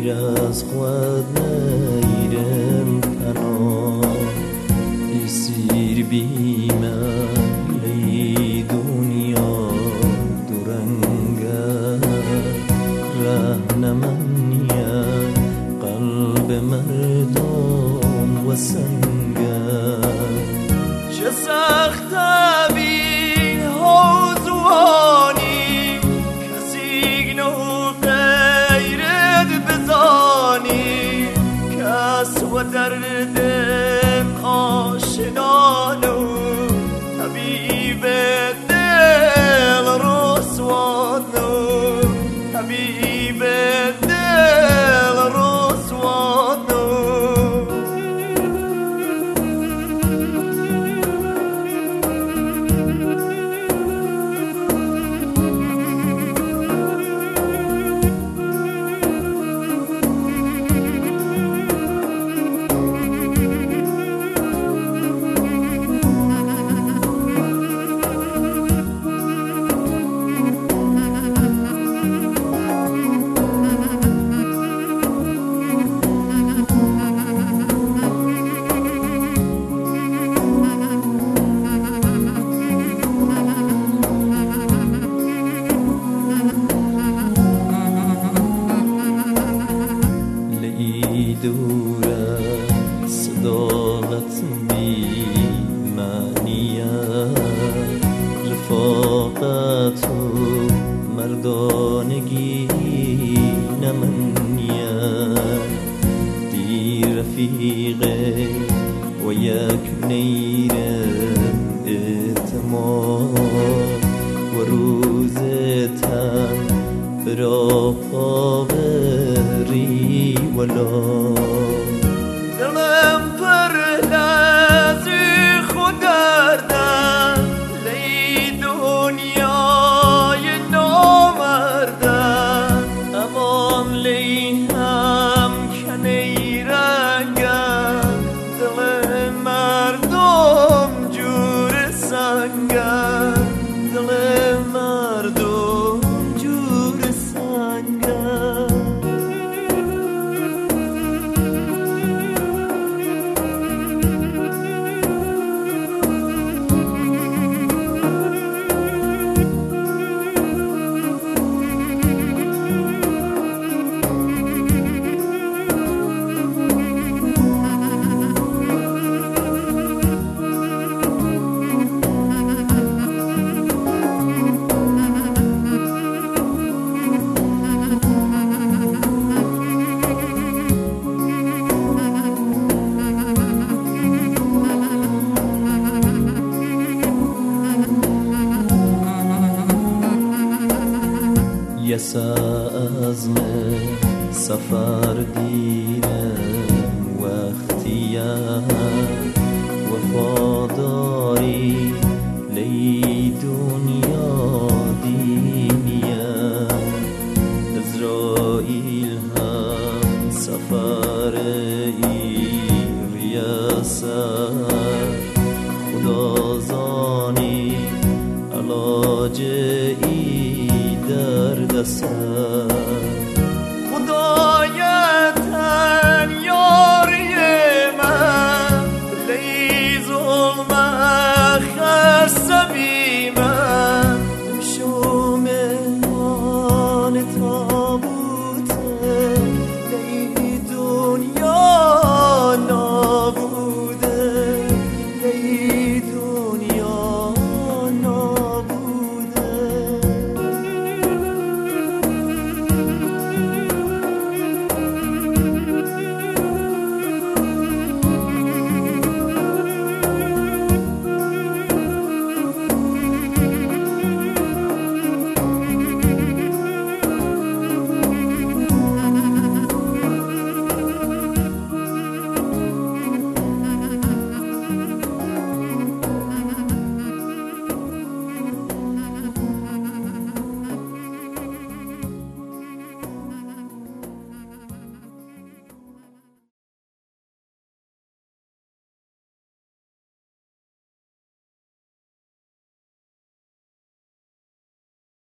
دیر از خود نیرم پناه اسیر بیمه لی دنیا درنگه رهنمنیه قلب مردم و سنگه چه سخته بی حوزوانی کسی نو غیرت بزانی کس و درد آشنانو طبیب دل رسوانو طبیب دل رسوانو دوره صداقت بی معنیه رفاقت و مردانگی نمنیه دی رفیقه و یک نیره اعتماد و روزتن برا پاوری ولا دلم پر لازی خود دردن لی دنیای نامردن امان لی هم کنی رنگن دل مردم جور سنگن دل مردم جور سنگن یه عزم سفر دیره